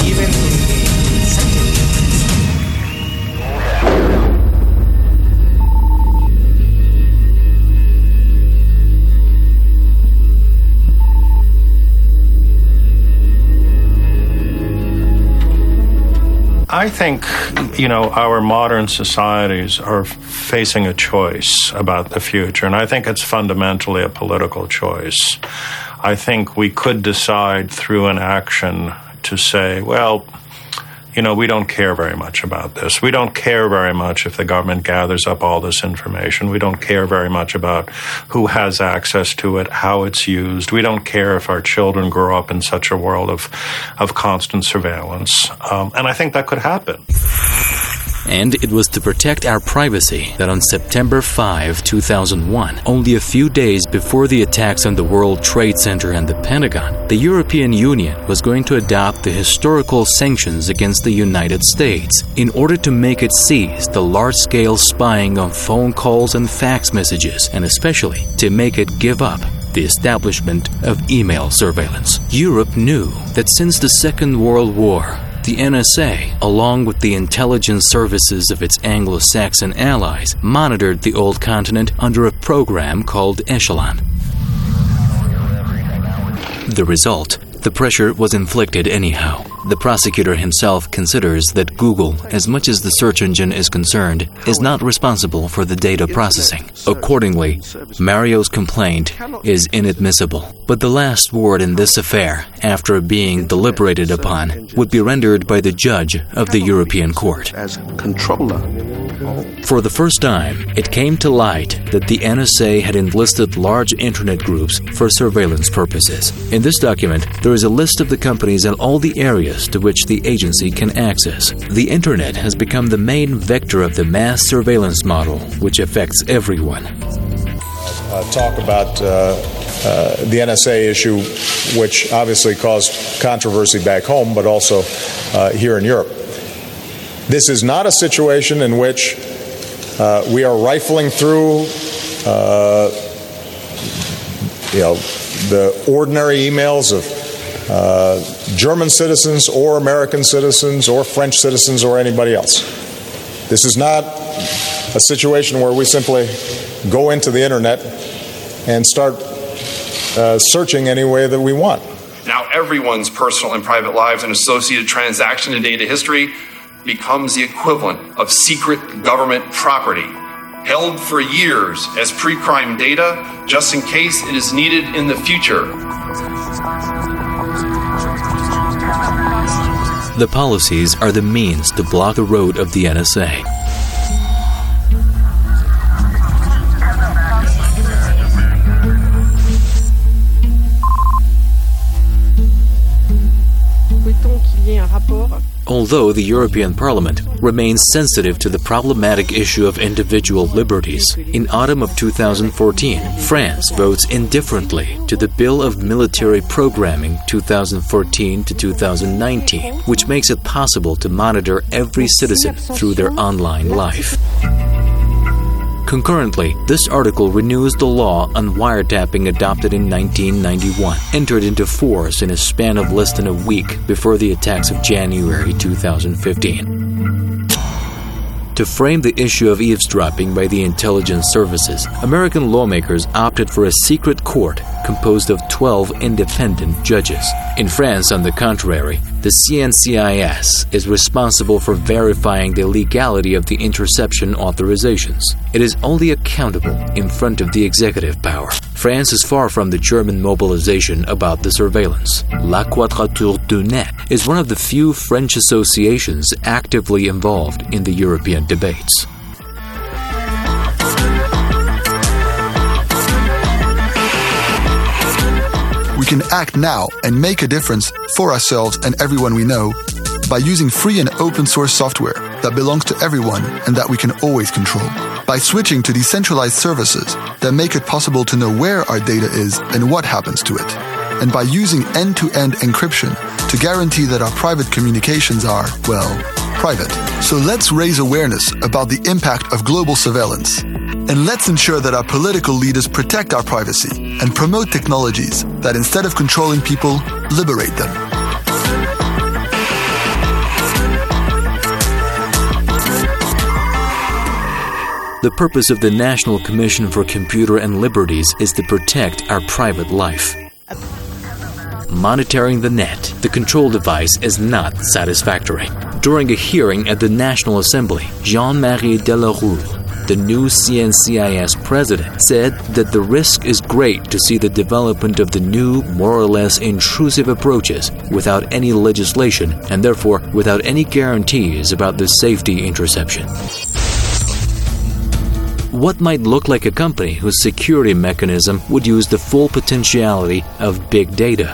I think, you know, our modern societies are facing a choice about the future, and I think it's fundamentally a political choice. I think we could decide through an action to say, well, you know, we don't care very much about this. We don't care very much if the government gathers up all this information. We don't care very much about who has access to it, how it's used. We don't care if our children grow up in such a world of, of constant surveillance. Um, and I think that could happen. And it was to protect our privacy that on September fifth, two thousand one, only a few days before the attacks on the World Trade Center and the Pentagon, the European Union was going to adopt the historical sanctions against the United States in order to make it cease the large-scale spying on phone calls and fax messages, and especially to make it give up the establishment of email surveillance. Europe knew that since the Second World War, the N S A, along with the intelligence services of its Anglo-Saxon allies, monitored the old continent under a program called Echelon. The result? The pressure was inflicted anyhow. The prosecutor himself considers that Google, as much as the search engine is concerned, is not responsible for the data processing. Accordingly, Mario's complaint is inadmissible. But the last word in this affair, after being deliberated upon, would be rendered by the judge of the European Court. As controller. For the first time, it came to light that the N S A had enlisted large internet groups for surveillance purposes. In this document, there is a list of the companies and all the areas to which the agency can access. The internet has become the main vector of the mass surveillance model, which affects everyone. Uh, talk about uh, uh, the N S A issue, which obviously caused controversy back home, but also uh, here in Europe. This is not a situation in which uh, we are rifling through, uh, you know, the ordinary emails of uh, German citizens or American citizens or French citizens or anybody else. This is not a situation where we simply go into the internet and start uh, searching any way that we want. Now everyone's personal and private lives and associated transaction and data history becomes the equivalent of secret government property, held for years as pre-crime data, just in case it is needed in the future. The policies are the means to block the road of the N S A. Although the European Parliament remains sensitive to the problematic issue of individual liberties, in autumn of two thousand fourteen, France votes indifferently to the Bill of Military Programming two thousand fourteen to two thousand nineteen, which makes it possible to monitor every citizen through their online life. Concurrently, this article renews the law on wiretapping adopted in nineteen ninety-one, entered into force in a span of less than a week before the attacks of January two thousand fifteen. To frame the issue of eavesdropping by the intelligence services, American lawmakers opted for a secret court composed of twelve independent judges. In France, on the contrary, the C N C I S is responsible for verifying the legality of the interception authorizations. It is only accountable in front of the executive power. France is far from the German mobilization about the surveillance. La Quadrature du Net is one of the few French associations actively involved in the European debates. We can act now and make a difference for ourselves and everyone we know by using free and open source software that belongs to everyone and that we can always control. By switching to decentralized services that make it possible to know where our data is and what happens to it. And by using end-to-end encryption to guarantee that our private communications are, well, private. So let's raise awareness about the impact of global surveillance. And let's ensure that our political leaders protect our privacy and promote technologies that, instead of controlling people, liberate them. The purpose of the National Commission for Computer and Liberties is to protect our private life. Monitoring the net, the control device, is not satisfactory. During a hearing at the National Assembly, Jean-Marie Delarue, the new C N C I S president, said that the risk is great to see the development of the new, more or less intrusive approaches without any legislation and therefore without any guarantees about the safety interception. What might look like a company whose security mechanism would use the full potentiality of big data?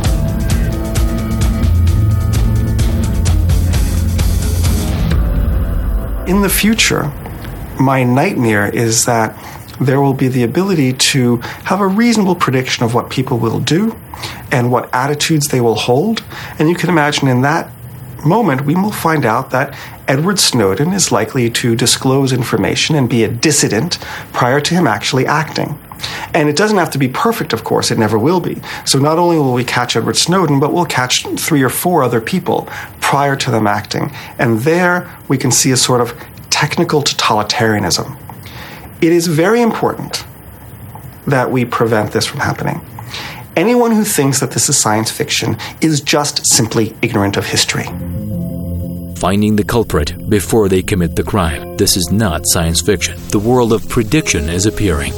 In the future, my nightmare is that there will be the ability to have a reasonable prediction of what people will do and what attitudes they will hold. And you can imagine in that moment, we will find out that Edward Snowden is likely to disclose information and be a dissident prior to him actually acting. And it doesn't have to be perfect, of course, it never will be. So not only will we catch Edward Snowden, but we'll catch three or four other people prior to them acting. And there we can see a sort of technical totalitarianism. It is very important that we prevent this from happening. Anyone who thinks that this is science fiction is just simply ignorant of history. Finding the culprit before they commit the crime. This is not science fiction. The world of prediction is appearing.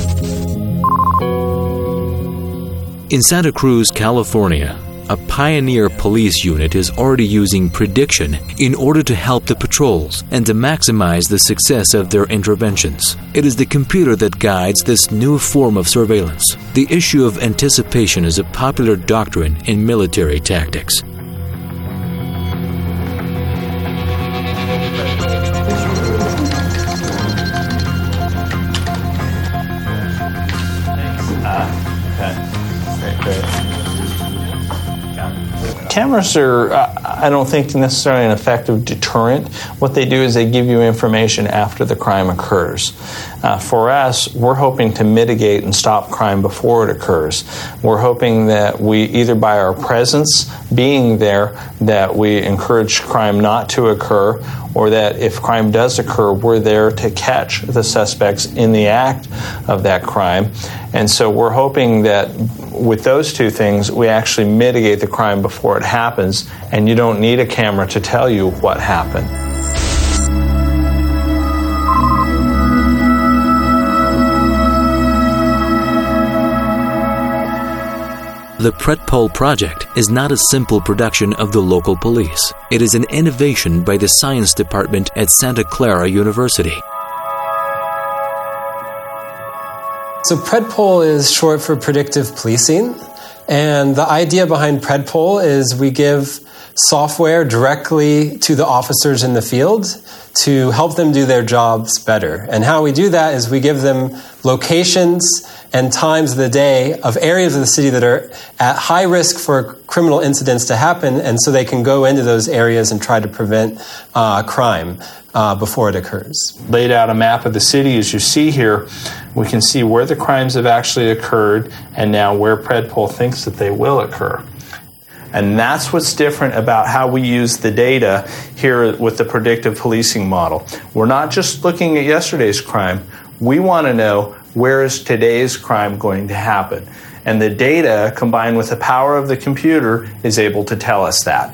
In Santa Cruz, California, a pioneer police unit is already using prediction in order to help the patrols and to maximize the success of their interventions. It is the computer that guides this new form of surveillance. The issue of anticipation is a popular doctrine in military tactics. Cameras are, uh, I don't think, necessarily an effective deterrent. What they do is they give you information after the crime occurs. Uh, for us, we're hoping to mitigate and stop crime before it occurs. We're hoping that we, either by our presence, being there, that we encourage crime not to occur, or that if crime does occur, we're there to catch the suspects in the act of that crime. And so we're hoping that with those two things, we actually mitigate the crime before it happens, and you don't need a camera to tell you what happened. The PredPol project is not a simple production of the local police. It is an innovation by the science department at Santa Clara University. So PredPol is short for predictive policing. And the idea behind PredPol is we give software directly to the officers in the field to help them do their jobs better. And how we do that is we give them locations and times of the day of areas of the city that are at high risk for criminal incidents to happen, and so they can go into those areas and try to prevent uh, crime uh, before it occurs. Laid out a map of the city, as you see here. We can see where the crimes have actually occurred and now where Predpol thinks that they will occur. And that's what's different about how we use the data here with the predictive policing model. We're not just looking at yesterday's crime. We want to know, where is today's crime going to happen? And the data, combined with the power of the computer, is able to tell us that.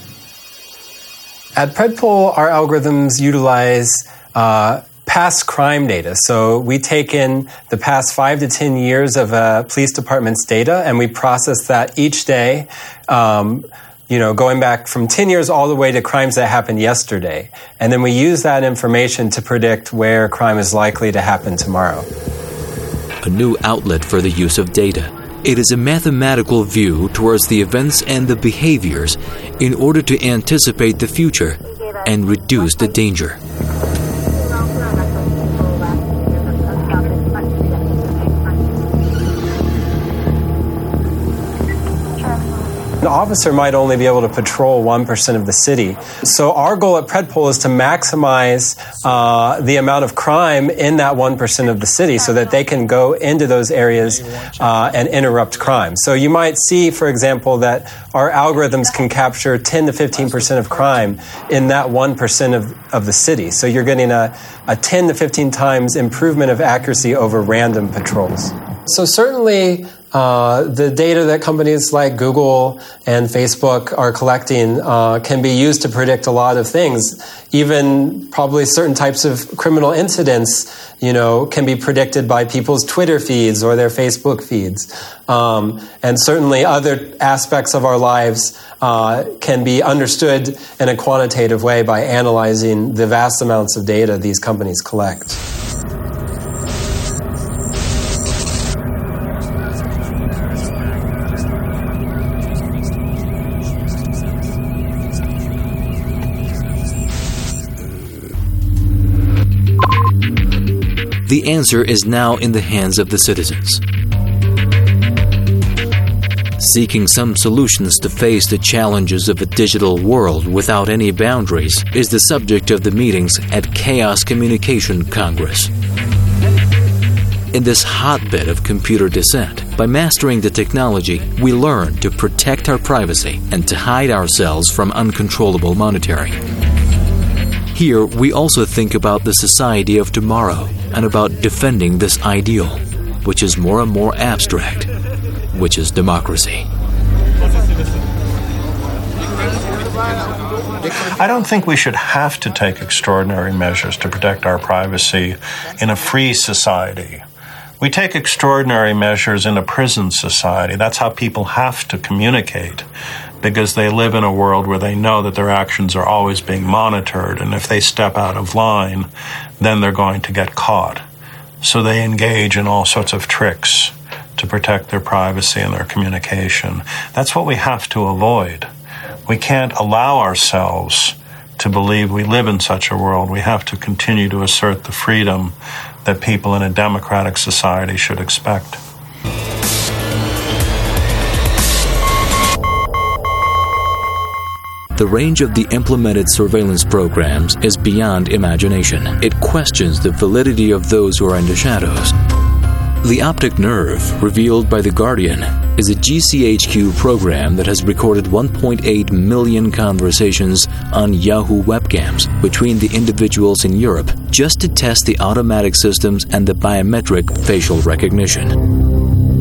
At Predpol, our algorithms utilize uh, past crime data. So we take in the past five to ten years of a police department's data, and we process that each day, um, you know, going back from ten years all the way to crimes that happened yesterday. And then we use that information to predict where crime is likely to happen tomorrow. A new outlet for the use of data. It is a mathematical view towards the events and the behaviors in order to anticipate the future and reduce the danger. An officer might only be able to patrol one percent of the city. So our goal at Predpol is to maximize uh, the amount of crime in that one percent of the city so that they can go into those areas uh, and interrupt crime. So you might see, for example, that our algorithms can capture ten to fifteen percent of crime in that one percent of, of the city. So you're getting a, a ten to fifteen times improvement of accuracy over random patrols. So certainly, Uh, the data that companies like Google and Facebook are collecting uh, can be used to predict a lot of things. Even probably certain types of criminal incidents, you know, can be predicted by people's Twitter feeds or their Facebook feeds. Um, and certainly other aspects of our lives uh, can be understood in a quantitative way by analyzing the vast amounts of data these companies collect. The answer is now in the hands of the citizens. Seeking some solutions to face the challenges of a digital world without any boundaries is the subject of the meetings at Chaos Communication Congress. In this hotbed of computer dissent, by mastering the technology, we learn to protect our privacy and to hide ourselves from uncontrollable monitoring. Here, we also think about the society of tomorrow and about defending this ideal, which is more and more abstract, which is democracy. I don't think we should have to take extraordinary measures to protect our privacy in a free society. We take extraordinary measures in a prison society. That's how people have to communicate, because they live in a world where they know that their actions are always being monitored, and if they step out of line, then they're going to get caught. So they engage in all sorts of tricks to protect their privacy and their communication. That's what we have to avoid. We can't allow ourselves to believe we live in such a world. We have to continue to assert the freedom that people in a democratic society should expect. The range of the implemented surveillance programs is beyond imagination. It questions the validity of those who are in the shadows. The optic nerve, revealed by The Guardian, is a G C H Q program that has recorded one point eight million conversations on Yahoo webcams between the individuals in Europe just to test the automatic systems and the biometric facial recognition.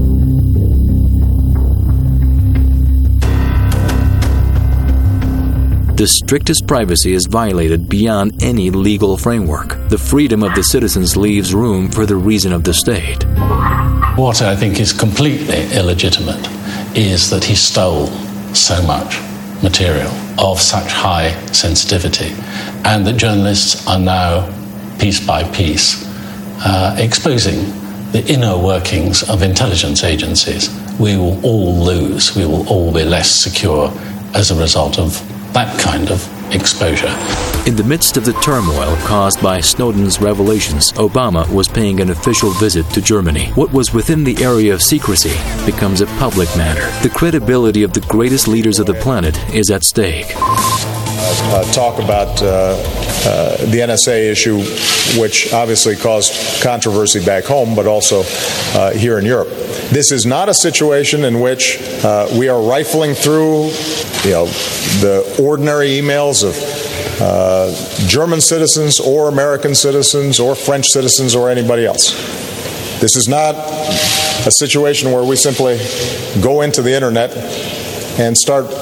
The strictest privacy is violated beyond any legal framework. The freedom of the citizens leaves room for the reason of the state. What I think is completely illegitimate is that he stole so much material of such high sensitivity, and that journalists are now, piece by piece, uh, exposing the inner workings of intelligence agencies. We will all lose. We will all be less secure as a result of that kind of exposure. In the midst of the turmoil caused by Snowden's revelations, Obama was paying an official visit to Germany. What was within the area of secrecy becomes a public matter. The credibility of the greatest leaders of the planet is at stake. Uh, talk about uh, uh, the N S A issue, which obviously caused controversy back home, but also uh, here in Europe. This is not a situation in which uh, we are rifling through, you know, the ordinary emails of uh, German citizens or American citizens or French citizens or anybody else. This is not a situation where we simply go into the internet and start